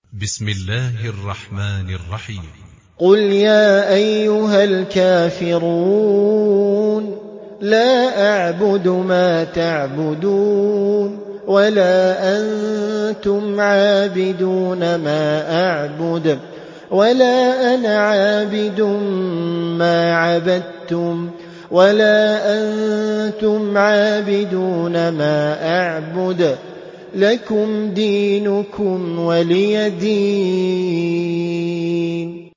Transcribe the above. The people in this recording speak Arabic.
بسم الله الرحمن الرحيم. قل يا أيها الكافرون لا أعبد ما تعبدون ولا أنتم عابدون ما أعبد ولا أنا عابد ما عبدتم ولا أنتم عابدون ما أعبد لكم دينكم ولي دين.